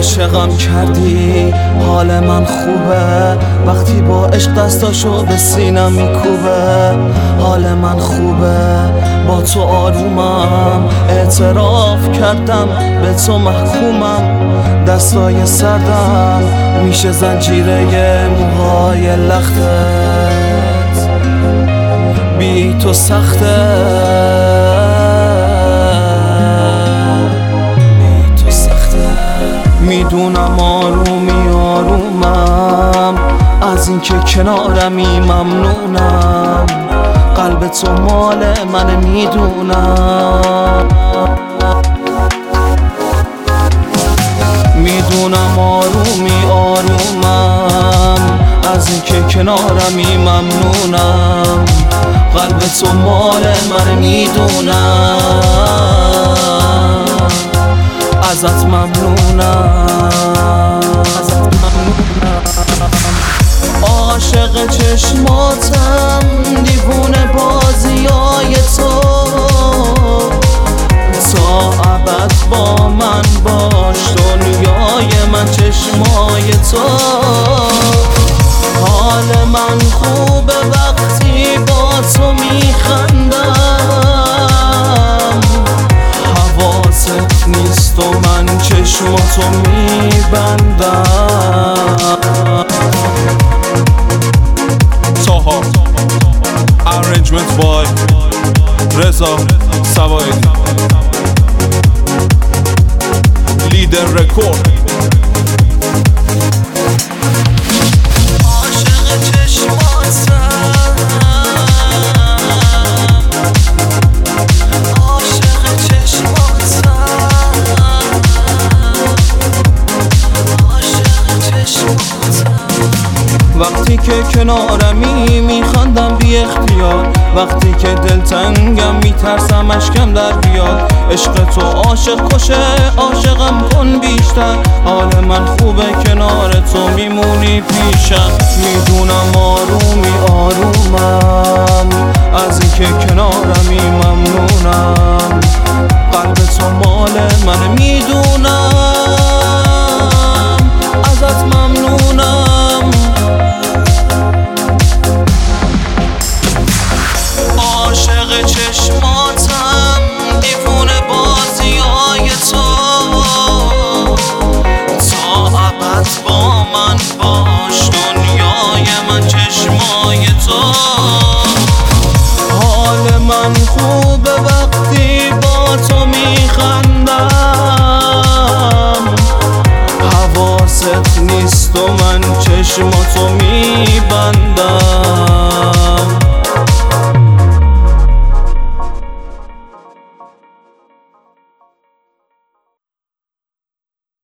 عاشقم کردی حال من خوبه وقتی با عشق دستاشو به سینم میکوبه. حال من خوبه با تو آرومم، اعتراف کردم به تو محکومم. دستای سردم میشه زنجیره موهای لختت، بی تو سخته میدونم آرومم از این که کنارمی ممنونم. قلب تو مال من میدونم، میدونم آرومم از این که کنارمی ممنونم. قلب تو مال من میدونم، ازت ممنونم. عاشق چشماتم، دیوونه بازیای تو، تا ابد با من باش دنیای من چشمای تو. حال من خوبه وقتی با تو میخندم، حواست نیست و من چشماتو میبندم. Taha Arrangement by Reza Savaidi, Leader Record. وقتی که کنارمی میخندم بی اختیار، وقتی که دلتنگم میترسم اشکم در بیاد. عشق تو عاشق کشه، عاشقم کن بیشتر. حال من خوبه کنار تو میمونی پیشم. میدونم آرومم از این که کنارمی ممنونم. قلب تو مال من میدونم، ازت ممنونم. عاشق چشماتم، دیوونه بازیای تو، تا ابد با من باش دنیای من چشمای تو. حال من خوبه وقتی با تو میخندم، حواست نیست و من چشماتو میبندم.